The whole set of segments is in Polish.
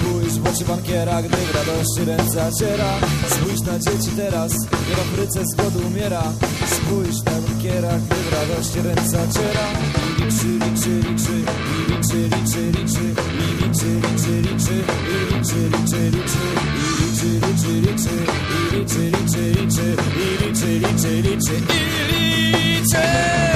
Spójrz w oczy bankiera, gdy w radości ręce zaciera. Spójrz na dzieci teraz, gdy w Afryce z głodu umiera. Spójrz na bankiera, gdy w radości ręce zaciera. I liczy, liczy, liczy, i liczy, liczy, liczy, i liczy, liczy, liczy, i liczy, liczy, liczy, i liczy, liczy, liczy, i liczy, liczy, liczy, i liczy, liczy, liczy, i liczy.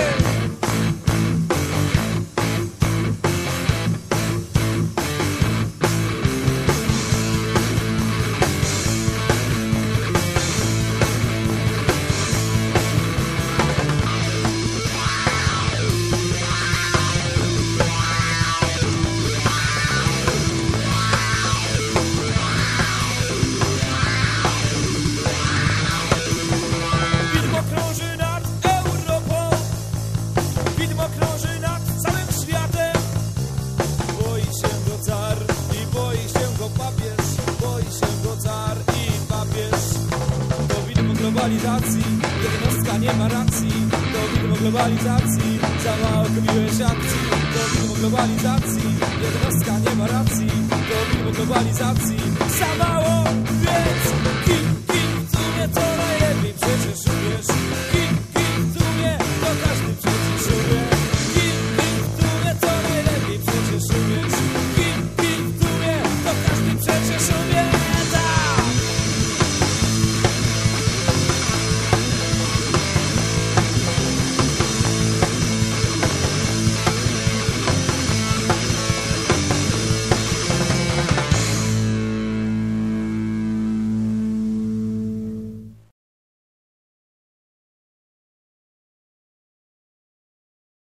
Globalizacji, jednostka nie ma racji. To widmo globalizacji, za mało kupiłeś akcji. To widmo globalizacji, jednostka nie ma racji. To widmo globalizacji, za mało, więc kim w sumie to najlepiej przecież umiesz. Kim w sumie to każdy przecież umie. Kim w sumie to najlepiej przecież umiesz. Kim w sumie to każdy przecież umie.